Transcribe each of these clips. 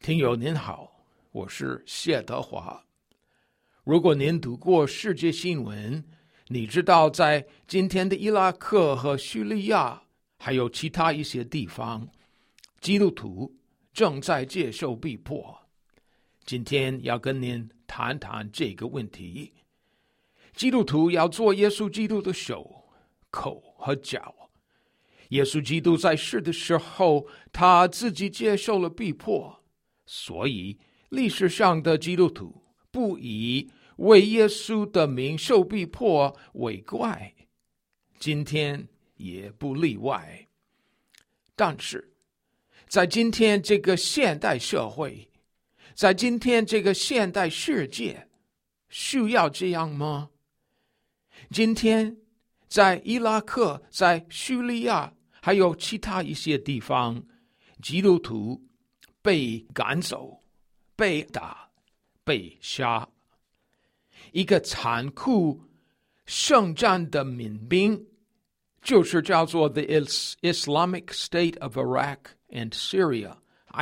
听友您好，我是谢德华。如果您读过世界新闻，你知道在今天的伊拉克和叙利亚还有其他一些地方，基督徒正在接受逼迫。今天要跟您谈谈这个问题。基督徒要做耶稣基督的手、口和脚。耶稣基督在世的时候，他自己接受了逼迫，所以历史上的基督徒不以为耶稣的名受逼迫为怪，今天也不例外。但是在今天这个现代社会，在今天这个现代世界，需要这样吗？今天在伊拉克、在叙利亚还有其他一些地方，基督徒被赶走、被打、被杀。一个残酷圣战的民兵，就是叫做 The Islamic State of Iraq and Syria,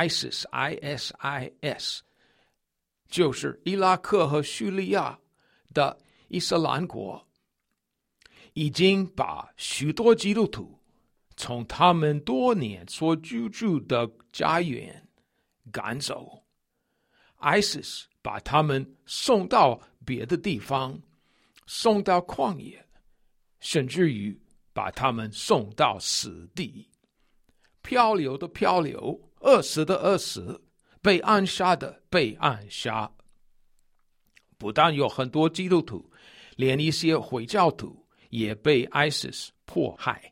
ISIS， 就是伊拉克和叙利亚的伊斯兰国，已经把许多基督徒从他们多年所居住的家园赶走。 ISIS 把他们送到别的地方，送到旷野，甚至于把他们送到死地。漂流的漂流，饿死的饿死，被暗杀的被暗杀。不但有很多基督徒，连一些回教徒也被 ISIS 迫害。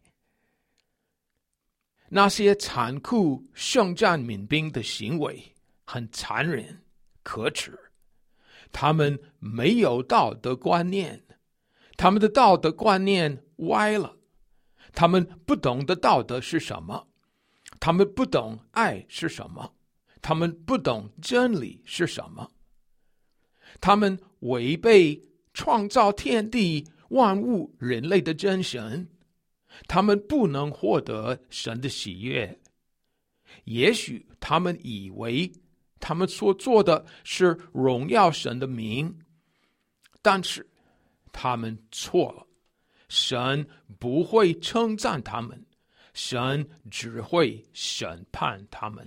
那些残酷圣战民兵的行为很残忍可耻，他们没有道德观念，他们的道德观念歪了，他们不懂得道德是什么，他们不懂爱是什么，他们不懂真理是什么，他们违背创造天地万物人类的真神，他们不能获得神的喜悦。也许他们以为他们所做的是荣耀神的名，但是他们错了。神不会称赞他们，神只会审判他们。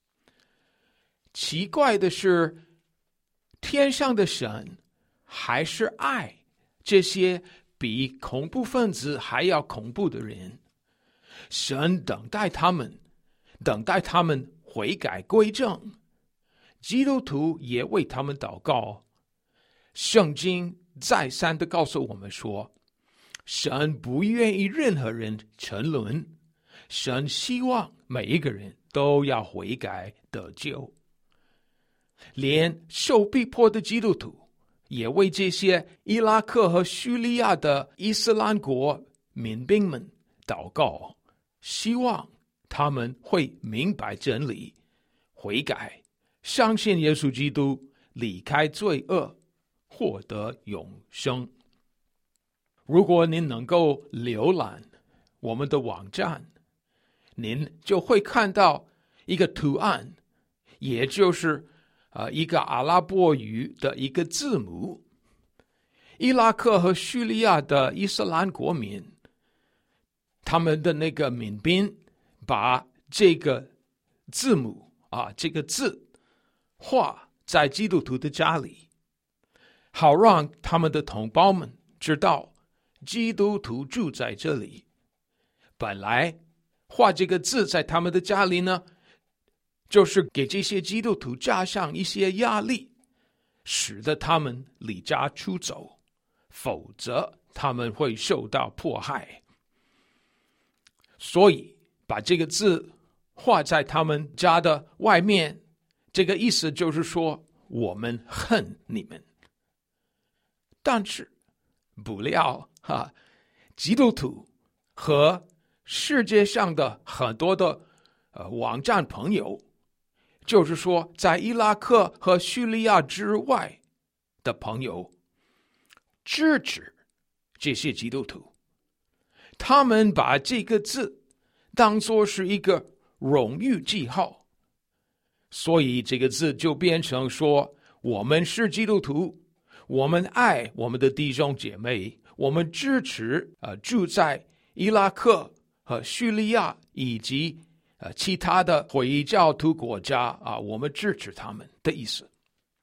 奇怪的是，天上的神还是爱这些比恐怖分子还要恐怖的人。神等待他们悔改归正。基督徒也为他们祷告。圣经再三地告诉我们说，神不愿意任何人沉沦，神希望每一个人都要悔改得救。连受逼迫的基督徒也为这些伊拉克和叙利亚的伊斯兰国民兵们祷告，希望他们会明白真理，悔改，相信耶稣基督，离开罪恶，获得永生。如果您能够浏览我们的网站，您就会看到一个图案，也就是一个阿拉伯语的一个字母。伊拉克和叙利亚的伊斯兰国民，他们的那个民兵把这个字母这个字画在基督徒的家里，好让他们的同胞们知道基督徒住在这里。本来画这个字在他们的家里呢，就是给这些基督徒加上一些压力，使得他们离家出走，否则他们会受到迫害。所以把这个字画在他们家的外面，这个意思就是说，我们恨你们。但是不料基督徒和世界上的很多的网站朋友，就是说在伊拉克和叙利亚之外的朋友，支持这些基督徒。他们把这个字当作是一个荣誉记号， 所以这个字就变成说，我们是基督徒，我们爱我们的弟兄姐妹，我们支持住在伊拉克和叙利亚以及其他的回教徒国家我们支持他们的意思。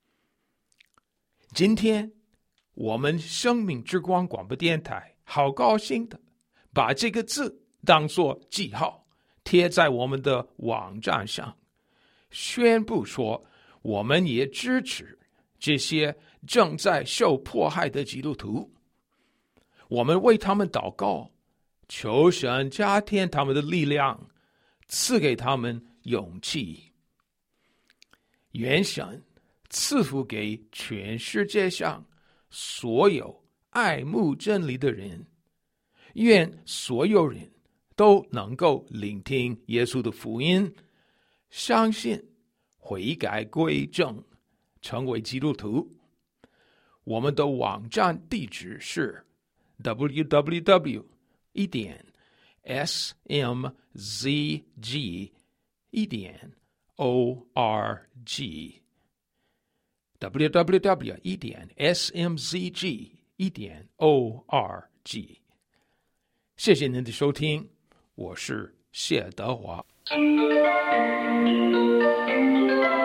今天我们生命之光广播电台好高兴的把这个字当作记号贴在我们的网站上，宣布说我们也支持这些正在受迫害的基督徒，我们为他们祷告，求神加添他们的力量，赐给他们勇气。愿神赐福给全世界上所有爱慕真理的人，愿所有人都能够聆听耶稣的福音，相信悔改归正，成为基督徒。我们的网站地址是 www.smzg.org www.smzg.org。 谢谢您的收听，我是谢德华。